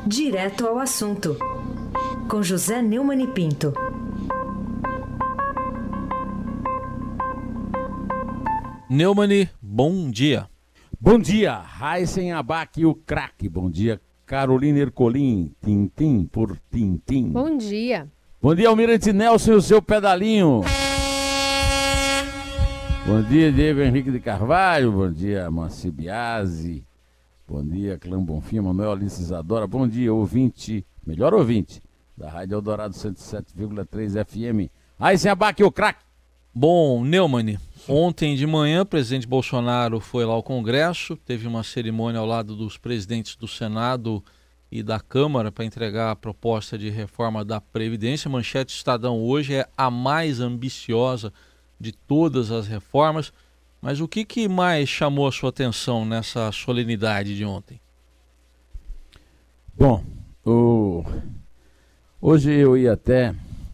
Direto ao assunto, com José Neumann e Pinto. Neumann, bom dia. Bom dia, Raíssen Abac, o craque. Bom dia, Carolina Ercolim, tintim por tintim. Bom dia. Bom dia, Almirante Nelson e o seu pedalinho. Bom dia, Diego Henrique de Carvalho. Bom dia, Moacir Biasi. Bom dia, Clã Bonfim, Manuel Alice Isadora. Bom dia, ouvinte, melhor ouvinte, da Rádio Eldorado 107,3 FM. Raíssen Abac, o craque. Bom, Neumann, ontem de manhã o presidente Bolsonaro foi lá ao Congresso, teve uma cerimônia ao lado dos presidentes do Senado e da Câmara para entregar a proposta de reforma da Previdência. Manchete Estadão hoje é a mais ambiciosa de todas as reformas. Mas o que mais chamou a sua atenção nessa solenidade de ontem? Bom, hoje eu ia até...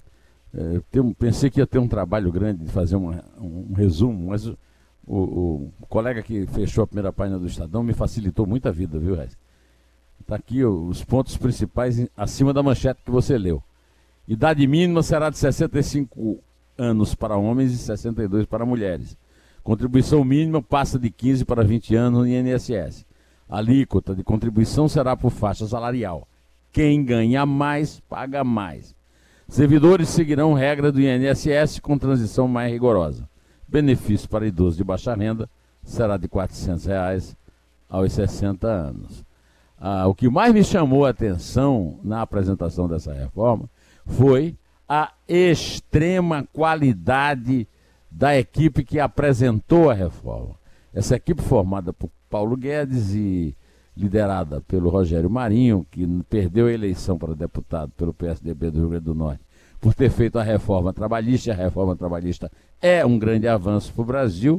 pensei que ia ter um trabalho grande de fazer um resumo, mas o colega que fechou a primeira página do Estadão me facilitou muito a vida, viu, Reis? Está aqui os pontos principais acima da manchete que você leu. Idade mínima será de 65 anos para homens e 62 para mulheres. Contribuição mínima passa de 15 para 20 anos no INSS. A alíquota de contribuição será por faixa salarial. Quem ganha mais, paga mais. Servidores seguirão regra do INSS com transição mais rigorosa. Benefício para idosos de baixa renda será de R$ 400 aos 60 anos. O que mais me chamou a atenção na apresentação dessa reforma foi a extrema qualidade da equipe que apresentou a reforma. Essa equipe formada por Paulo Guedes e liderada pelo Rogério Marinho, que perdeu a eleição para deputado pelo PSDB do Rio Grande do Norte, por ter feito a reforma trabalhista. A reforma trabalhista é um grande avanço para o Brasil.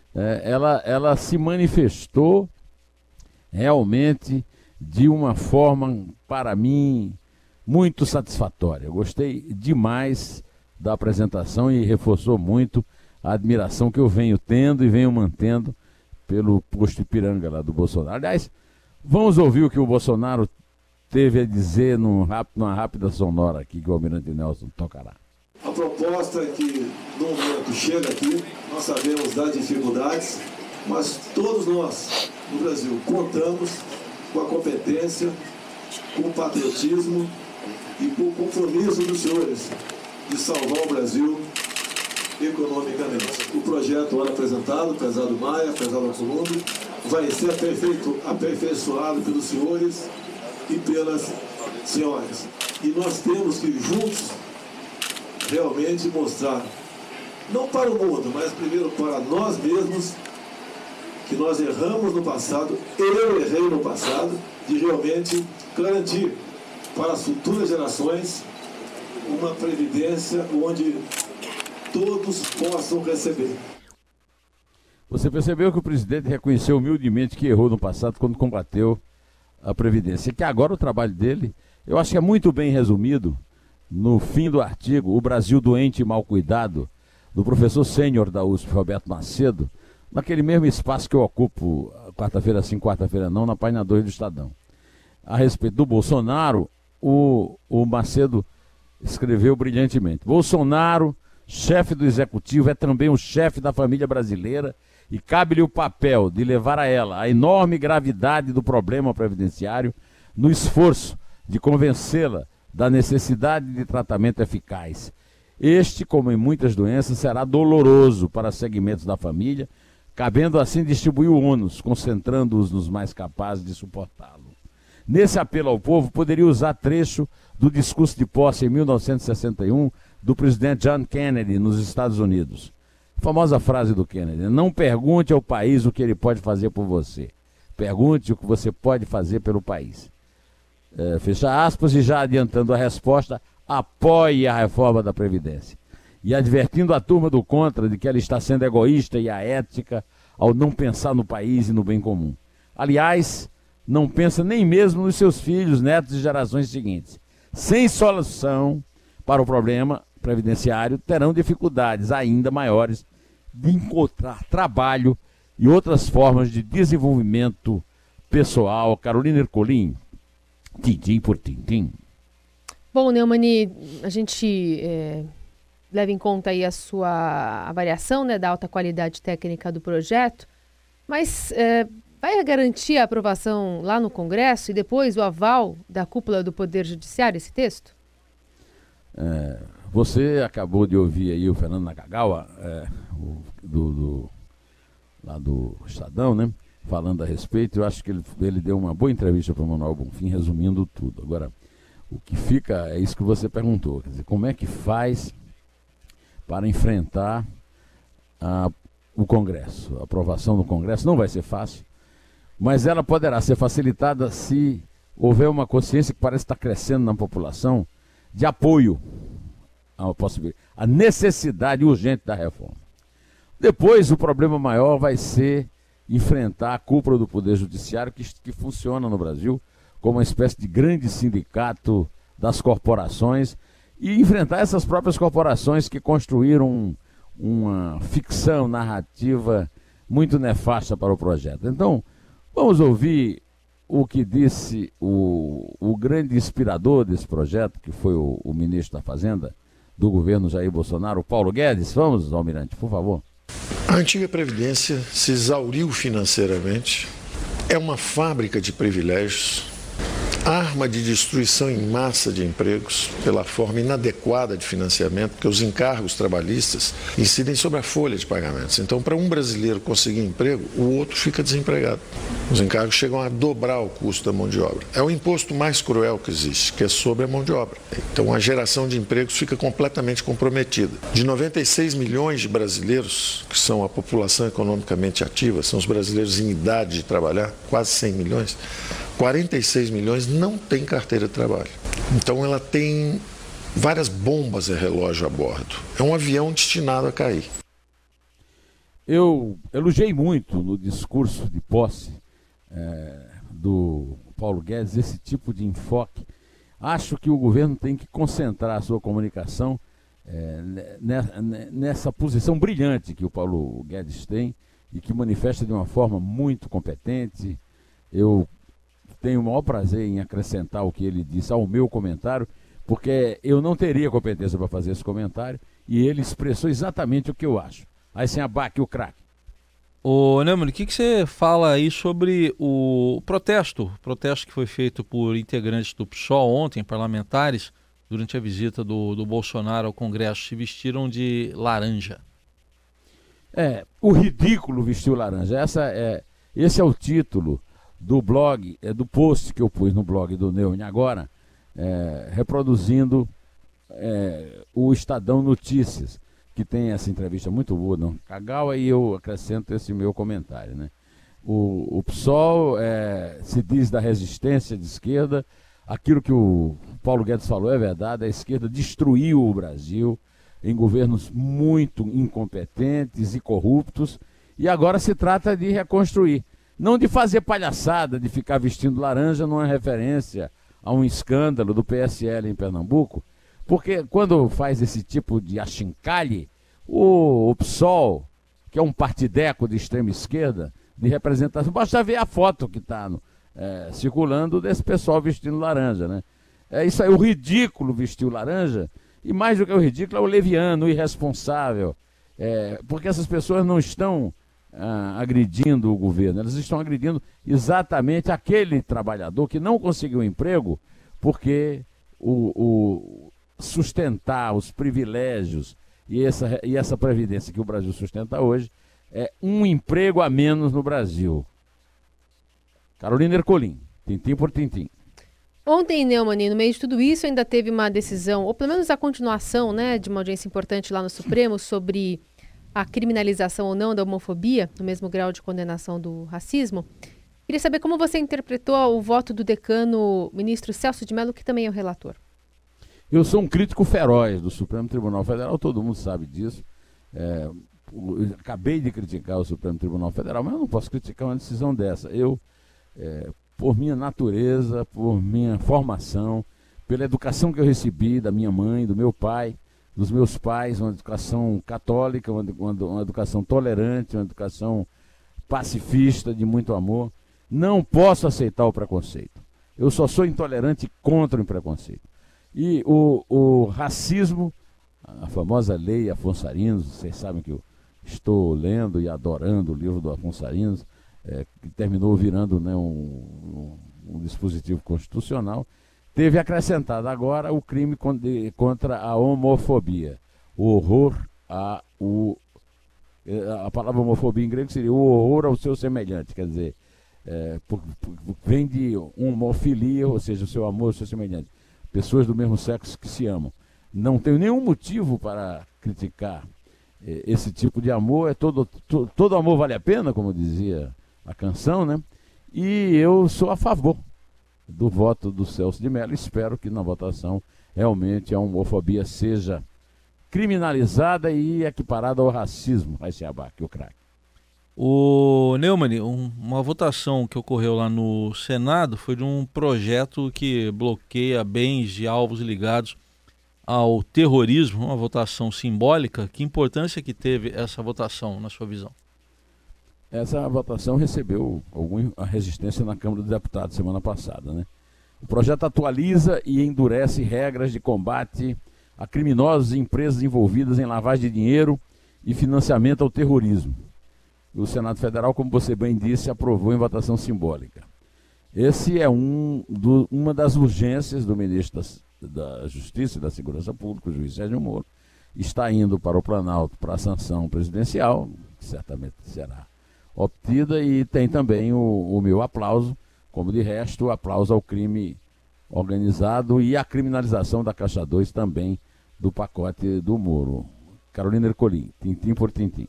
Ela se manifestou realmente de uma forma, para mim, muito satisfatória. Eu gostei demais da apresentação e reforçou muito a admiração que eu venho tendo e venho mantendo pelo posto Ipiranga lá do Bolsonaro. Aliás, vamos ouvir o que o Bolsonaro teve a dizer numa rápida sonora aqui que o Almirante Nelson tocará. A proposta é que, no momento, chega aqui, nós sabemos das dificuldades, mas todos nós, no Brasil, contamos com a competência, com o patriotismo e com o compromisso dos senhores de salvar o Brasil economicamente. O projeto ora apresentado, prezado Maia, prezado Columbi, vai ser aperfeiçoado pelos senhores e pelas senhoras. E nós temos que juntos realmente mostrar, não para o mundo, mas primeiro para nós mesmos, que nós erramos no passado, eu errei no passado, de realmente garantir para as futuras gerações uma previdência onde todos possam receber. Você percebeu que o presidente reconheceu humildemente que errou no passado quando combateu a Previdência. Que agora o trabalho dele, eu acho que é muito bem resumido no fim do artigo O Brasil Doente e Mal Cuidado, do professor sênior da USP, Roberto Macedo, naquele mesmo espaço que eu ocupo, quarta-feira sim, quarta-feira não, na página 2 do Estadão. A respeito do Bolsonaro, o Macedo escreveu brilhantemente: Bolsonaro, chefe do executivo, é também o chefe da família brasileira e cabe-lhe o papel de levar a ela a enorme gravidade do problema previdenciário no esforço de convencê-la da necessidade de tratamento eficaz. Este, como em muitas doenças, será doloroso para segmentos da família, cabendo assim distribuir o ônus, concentrando-os nos mais capazes de suportá-lo. Nesse apelo ao povo, poderia usar trecho do discurso de posse em 1961 do presidente John Kennedy nos Estados Unidos. A famosa frase do Kennedy: não pergunte ao país o que ele pode fazer por você, pergunte o que você pode fazer pelo país. Fecha aspas, e já adiantando a resposta, apoie a reforma da Previdência. E advertindo a turma do contra de que ela está sendo egoísta e aética ao não pensar no país e no bem comum. Aliás, não pensa nem mesmo nos seus filhos, netos e gerações seguintes. Sem solução para o problema previdenciário, terão dificuldades ainda maiores de encontrar trabalho e outras formas de desenvolvimento pessoal. Carolina Ercolim, Tintim por tintim. Bom, Neumann, a gente leva em conta aí a sua avaliação, né, da alta qualidade técnica do projeto, mas vai garantir a aprovação lá no Congresso e depois o aval da cúpula do Poder Judiciário, esse texto? Você acabou de ouvir aí o Fernando Nakagawa, lá do Estadão, né? Falando a respeito. Eu acho que ele deu uma boa entrevista para o Manuel Bonfim, resumindo tudo. Agora, o que fica é isso que você perguntou, quer dizer, como é que faz para enfrentar o Congresso? A aprovação do Congresso não vai ser fácil, mas ela poderá ser facilitada se houver uma consciência que parece estar crescendo na população de apoio à necessidade urgente da reforma. Depois, o problema maior vai ser enfrentar a cúpula do Poder Judiciário, que funciona no Brasil como uma espécie de grande sindicato das corporações, e enfrentar essas próprias corporações que construíram uma ficção narrativa muito nefasta para o projeto. Então, vamos ouvir o que disse o grande inspirador desse projeto, que foi o ministro da Fazenda do governo Jair Bolsonaro, Paulo Guedes. Vamos, Almirante, por favor. A antiga Previdência se exauriu financeiramente, é uma fábrica de privilégios, arma de destruição em massa de empregos pela forma inadequada de financiamento, porque os encargos trabalhistas incidem sobre a folha de pagamentos. Então, para um brasileiro conseguir emprego, o outro fica desempregado. Os encargos chegam a dobrar o custo da mão de obra. É o imposto mais cruel que existe, que é sobre a mão de obra. Então, a geração de empregos fica completamente comprometida. De 96 milhões de brasileiros, que são a população economicamente ativa, são os brasileiros em idade de trabalhar, quase 100 milhões, 46 milhões não têm carteira de trabalho. Então ela tem várias bombas de relógio a bordo. É um avião destinado a cair. Eu elogiei muito no discurso de posse do Paulo Guedes esse tipo de enfoque. Acho que o governo tem que concentrar a sua comunicação nessa posição brilhante que o Paulo Guedes tem e que manifesta de uma forma muito competente. Eu tenho o maior prazer em acrescentar o que ele disse ao meu comentário, porque eu não teria competência para fazer esse comentário e ele expressou exatamente o que eu acho. Aí sem abaque o craque. Ô Neumann, o que você fala aí sobre o protesto que foi feito por integrantes do PSOL ontem, parlamentares, durante a visita do Bolsonaro ao Congresso, se vestiram de laranja? O ridículo vestiu laranja. Esse é o título do blog, do post que eu pus no blog do Neumann agora, reproduzindo o Estadão Notícias, que tem essa entrevista muito boa, não? Nakagawa, e eu acrescento esse meu comentário, né? O PSOL se diz da resistência de esquerda, aquilo que o Paulo Guedes falou é verdade, a esquerda destruiu o Brasil em governos muito incompetentes e corruptos, e agora se trata de reconstruir. Não de fazer palhaçada, de ficar vestindo laranja numa referência a um escândalo do PSL em Pernambuco, porque quando faz esse tipo de achincalhe, o PSOL, que é um partideco de extrema esquerda, de representação, basta ver a foto que está circulando desse pessoal vestindo laranja, né? Isso aí, o ridículo vestiu laranja, e mais do que o ridículo é o leviano, o irresponsável, porque essas pessoas não estão agredindo o governo, elas estão agredindo exatamente aquele trabalhador que não conseguiu emprego porque sustentar os privilégios e essa previdência que o Brasil sustenta hoje é um emprego a menos no Brasil. Carolina Ercolim, tintim por tintim. Ontem, Neumann, no meio de tudo isso, ainda teve uma decisão, ou pelo menos a continuação, né, de uma audiência importante lá no Supremo sobre a criminalização ou não da homofobia, no mesmo grau de condenação do racismo. Queria saber como você interpretou o voto do decano, ministro Celso de Mello, que também é o relator. Eu sou um crítico feroz do Supremo Tribunal Federal, todo mundo sabe disso. Acabei de criticar o Supremo Tribunal Federal, mas eu não posso criticar uma decisão dessa. Eu, por minha natureza, por minha formação, pela educação que eu recebi da minha mãe, do meu pai, dos meus pais, uma educação católica, uma educação tolerante, uma educação pacifista, de muito amor, não posso aceitar o preconceito. Eu só sou intolerante contra o preconceito. E o racismo, a famosa lei Afonso Arinos, vocês sabem que eu estou lendo e adorando o livro do Afonso Arinos, que terminou virando, né, um dispositivo constitucional, teve acrescentado agora o crime contra a homofobia. O horror a palavra homofobia em grego seria o horror ao seu semelhante, quer dizer, vem de homofilia, ou seja, o seu amor ao seu semelhante. Pessoas do mesmo sexo que se amam. Não tenho nenhum motivo para criticar esse tipo de amor. Todo amor vale a pena, como dizia a canção, né? E eu sou a favor do voto do Celso de Mello. Espero que na votação realmente a homofobia seja criminalizada e equiparada ao racismo. Raíssa Abac, o craque. O Neumann, uma votação que ocorreu lá no Senado foi de um projeto que bloqueia bens de alvos ligados ao terrorismo, uma votação simbólica. Que importância que teve essa votação, na sua visão? Essa votação recebeu alguma resistência na Câmara dos Deputados semana passada, né? O projeto atualiza e endurece regras de combate a criminosos e empresas envolvidas em lavagem de dinheiro e financiamento ao terrorismo. O Senado Federal, como você bem disse, aprovou em votação simbólica. Esse é uma das urgências do ministro da Justiça e da Segurança Pública, o juiz Sérgio Moro. Está indo para o Planalto para a sanção presidencial, que certamente será obtida, e tem também o meu aplauso, como de resto o aplauso ao crime organizado e a criminalização da Caixa 2 também do pacote do Moro. Carolina Ercolim, tintim por tintim.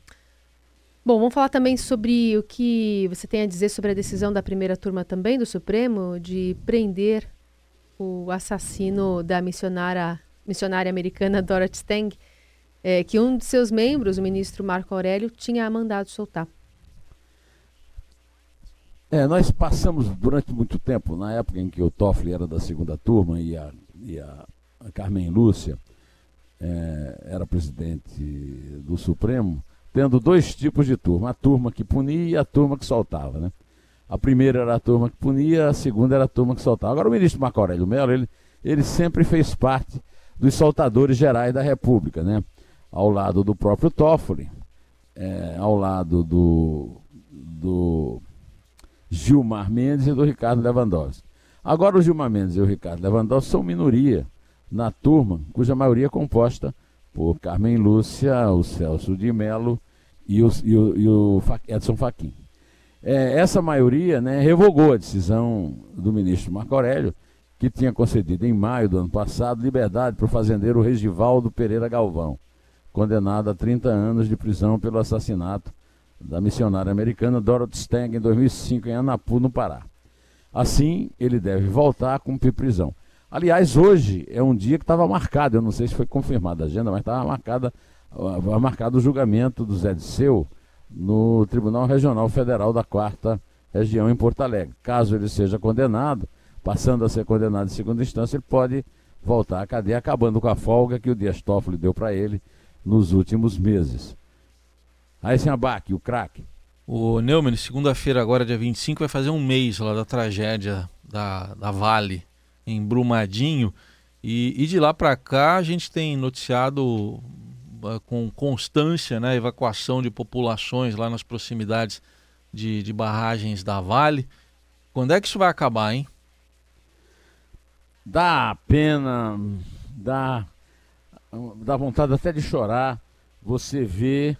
Bom, vamos falar também sobre o que você tem a dizer sobre a decisão da primeira turma também do Supremo de prender o assassino da missionária americana Dorothy Stang, que um de seus membros, o ministro Marco Aurélio, tinha mandado soltar. Nós passamos durante muito tempo, na época em que o Toffoli era da segunda turma e a Carmen Lúcia era presidente do Supremo, tendo dois tipos de turma, a turma que punia e a turma que soltava, né? A primeira era a turma que punia, a segunda era a turma que soltava. Agora o ministro Marco Aurélio Mello, ele sempre fez parte dos soltadores gerais da República, né? Ao lado do próprio Toffoli, ao lado do Gilmar Mendes e do Ricardo Lewandowski. Agora o Gilmar Mendes e o Ricardo Lewandowski são minoria na turma, cuja maioria é composta por Carmen Lúcia, o Celso de Mello e o Edson Fachin. Essa maioria, né, revogou a decisão do ministro Marco Aurélio, que tinha concedido em maio do ano passado liberdade para o fazendeiro Regivaldo Pereira Galvão, condenado a 30 anos de prisão pelo assassinato da missionária americana Dorothy Stang em 2005 em Anapu, no Pará. Assim, ele deve voltar a cumprir prisão. Aliás, hoje é um dia que estava marcado, eu não sei se foi confirmada a agenda, mas estava marcado o julgamento do Zé Disseu no Tribunal Regional Federal da 4ª Região em Porto Alegre. Caso ele seja condenado, passando a ser condenado em segunda instância, ele pode voltar à cadeia, acabando com a folga que o Dias Toffoli deu para ele nos últimos meses. Raíssa Abac, o craque. O Neumann, segunda-feira, agora dia 25, vai fazer um mês lá da tragédia da Vale, em Brumadinho, e de lá para cá a gente tem noticiado com constância, né, a evacuação de populações lá nas proximidades de barragens da Vale. Quando é que isso vai acabar, hein? Dá pena, dá vontade até de chorar. Você vê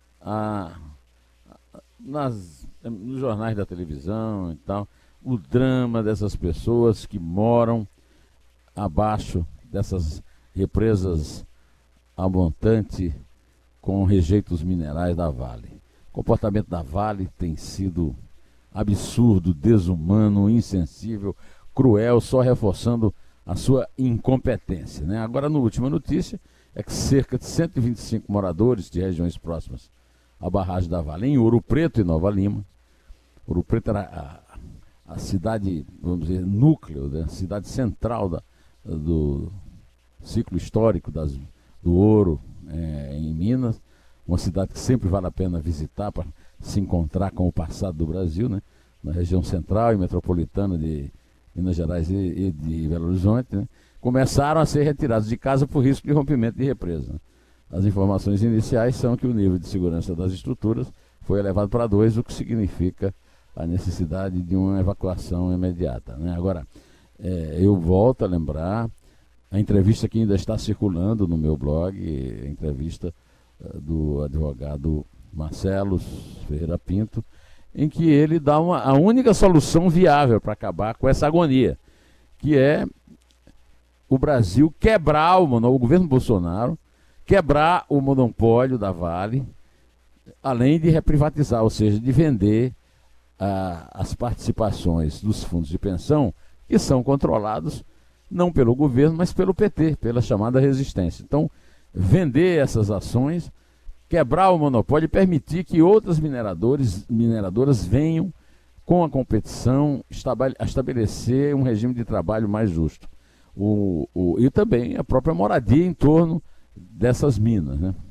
nos jornais da televisão e tal, o drama dessas pessoas que moram abaixo dessas represas a montante com rejeitos minerais da Vale. O comportamento da Vale tem sido absurdo, desumano, insensível, cruel, só reforçando a sua incompetência, né? Agora, na última notícia, é que cerca de 125 moradores de regiões próximas à barragem da Vale, em Ouro Preto e Nova Lima. Ouro Preto era a cidade, vamos dizer, núcleo, né? Cidade central do ciclo histórico do ouro em Minas, uma cidade que sempre vale a pena visitar para se encontrar com o passado do Brasil, né? Na região central e metropolitana de Minas Gerais e de Belo Horizonte, né, começaram a ser retirados de casa por risco de rompimento de represa. As informações iniciais são que o nível de segurança das estruturas foi elevado para 2, o que significa a necessidade de uma evacuação imediata, né? Agora, eu volto a lembrar a entrevista que ainda está circulando no meu blog, a entrevista do advogado Marcelo Ferreira Pinto, em que ele dá a única solução viável para acabar com essa agonia, que é o Brasil quebrar o governo Bolsonaro, quebrar o monopólio da Vale, além de reprivatizar, ou seja, de vender as participações dos fundos de pensão, que são controlados não pelo governo, mas pelo PT, pela chamada resistência. Então, vender essas ações, quebrar o monopólio e permitir que outras mineradoras venham com a competição a estabelecer um regime de trabalho mais justo. E também a própria moradia em torno dessas minas, né?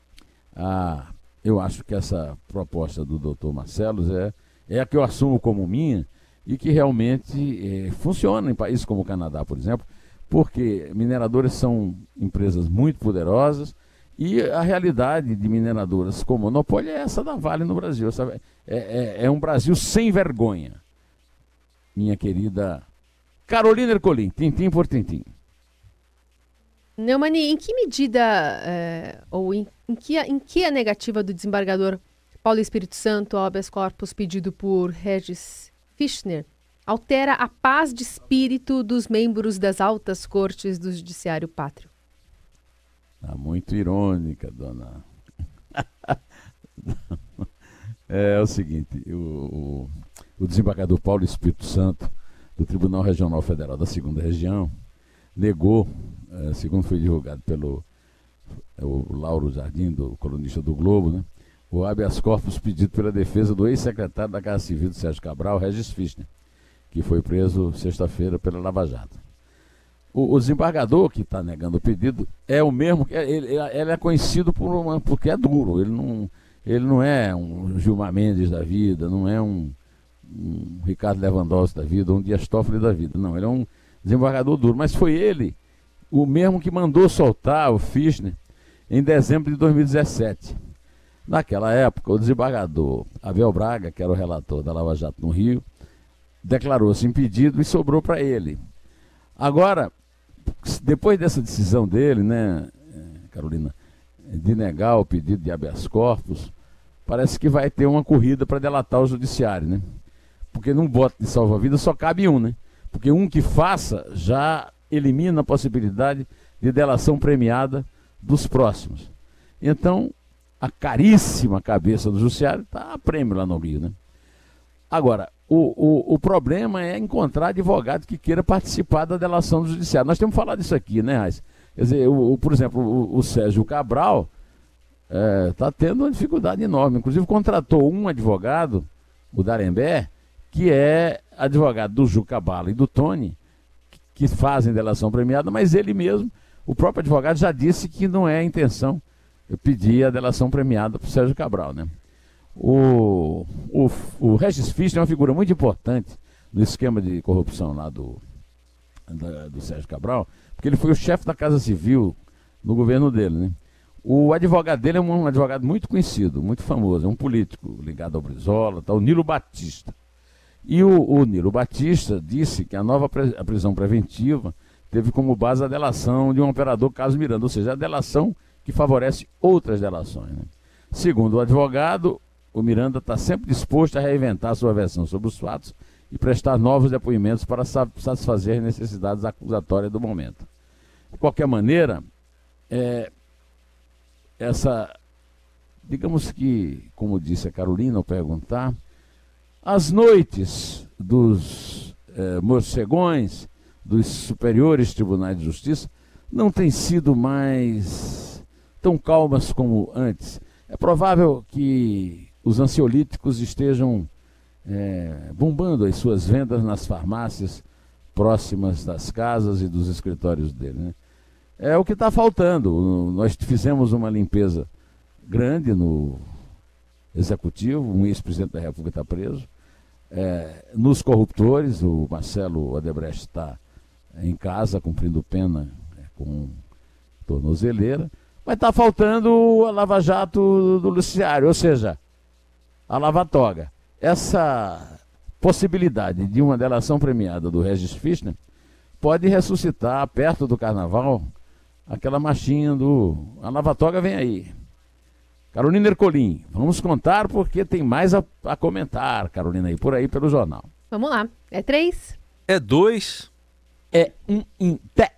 Eu acho que essa proposta do Dr. Marcelo é a que eu assumo como minha e que realmente funciona em países como o Canadá, por exemplo, porque mineradoras são empresas muito poderosas e a realidade de mineradoras com monopólio é essa da Vale no Brasil. Sabe? É um Brasil sem vergonha. Minha querida Carolina Ercolim, tintim por tintim. Neumann, em que medida, ou em que a negativa do desembargador Paulo Espírito Santo ao habeas corpus pedido por Regis Fischner altera a paz de espírito dos membros das altas cortes do Judiciário Pátrio? Muito irônica, dona. É o seguinte, o desembargador Paulo Espírito Santo, do Tribunal Regional Federal da 2ª Região, negou, segundo foi divulgado pelo o Lauro Jardim, do colunista do Globo, né, o habeas corpus pedido pela defesa do ex-secretário da Casa Civil do Sérgio Cabral, Regis Fischner, que foi preso sexta-feira pela Lava Jato. O desembargador que está negando o pedido é o mesmo, ele é conhecido porque é duro, ele não é um Gilmar Mendes da vida, não é um Ricardo Lewandowski da vida, um Dias Toffoli da vida, não, ele é um desembargador duro, mas foi ele o mesmo que mandou soltar o Fischner em dezembro de 2017. Naquela época, o desembargador Abel Braga, que era o relator da Lava Jato no Rio, declarou-se impedido e sobrou para ele. Agora, depois dessa decisão dele, né, Carolina, de negar o pedido de habeas corpus, parece que vai ter uma corrida para delatar o judiciário, né? Porque num bote de salva-vidas só cabe um, né? Porque um que faça já elimina a possibilidade de delação premiada dos próximos. Então, a caríssima cabeça do judiciário está a prêmio lá no Rio, né? Agora, o problema é encontrar advogado que queira participar da delação do judiciário. Nós temos falado disso aqui, né, Raiz? Quer dizer, por exemplo, o Sérgio Cabral está tendo uma dificuldade enorme. Inclusive, contratou um advogado, o Darembé, que é advogado do Juca Bala e do Tony, que fazem delação premiada, mas ele mesmo, o próprio advogado, já disse que não é a intenção pedir a delação premiada para o Sérgio Cabral, né? O Regis Fischner é uma figura muito importante no esquema de corrupção lá do Sérgio Cabral, porque ele foi o chefe da Casa Civil no governo dele, né? O advogado dele é um advogado muito conhecido, muito famoso, é um político ligado ao Brizola, o Nilo Batista. E o Nilo Batista disse que a nova prisão preventiva teve como base a delação de um operador Carlos Miranda, ou seja, a delação que favorece outras delações, né? Segundo o advogado, o Miranda está sempre disposto a reinventar sua versão sobre os fatos e prestar novos depoimentos para satisfazer as necessidades acusatórias do momento. De qualquer maneira, digamos que, como disse a Carolina ao perguntar, as noites dos morcegões, dos superiores tribunais de justiça, não têm sido mais tão calmas como antes. É provável que os ansiolíticos estejam bombando as suas vendas nas farmácias próximas das casas e dos escritórios dele, né? É o que está faltando. Nós fizemos uma limpeza grande no Executivo, um ex-presidente da República está preso, nos corruptores. O Marcelo Odebrecht está em casa cumprindo pena com tornozeleira, mas está faltando a Lava Jato do Judiciário, ou seja, a lava-toga. Essa possibilidade de uma delação premiada do Regis Fischner pode ressuscitar, perto do Carnaval, aquela marchinha a lava-toga vem aí. Carolina Ercolim, vamos contar porque tem mais a comentar, Carolina, aí por aí pelo jornal. Vamos lá. É 3? É 2? É 1 em pé.